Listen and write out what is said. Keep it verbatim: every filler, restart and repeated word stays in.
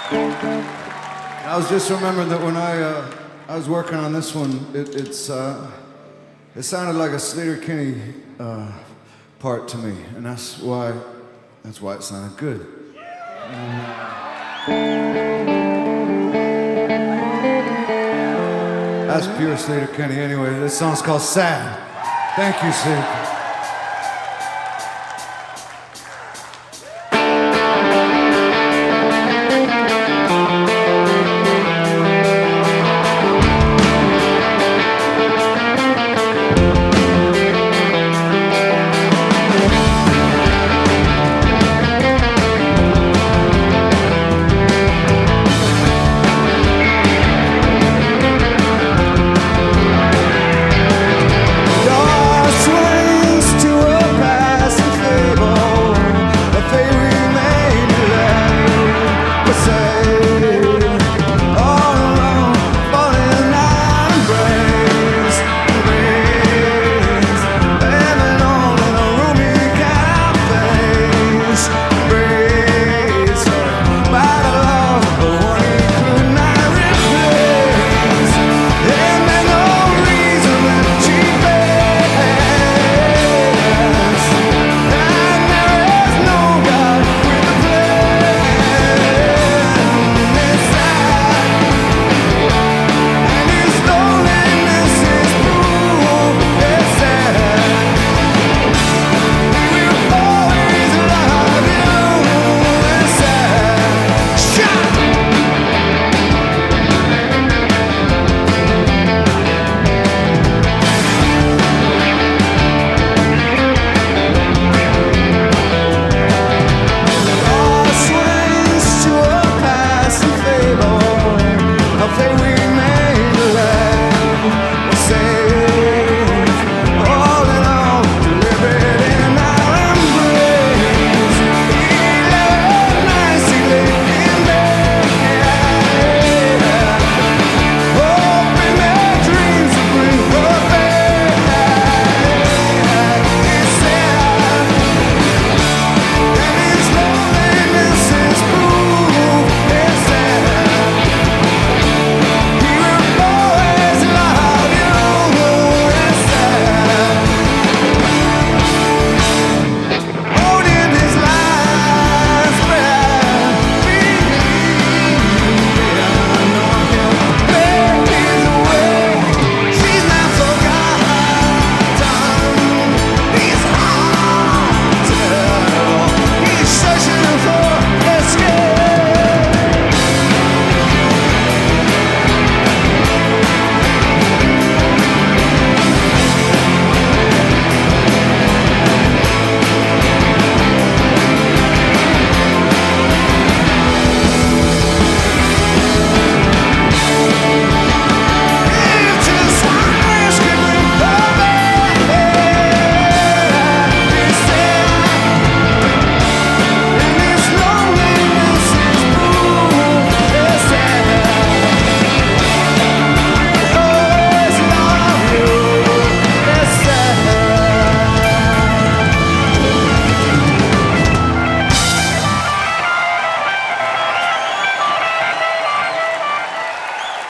I was just remembering that when I uh, I was working on this one, it, it's uh, it sounded like a Sleater-Kinney uh, part to me, and that's why that's why it sounded good. And, uh, that's pure Sleater-Kinney. Anyway, this song's called "Sad." Thank you, Sid.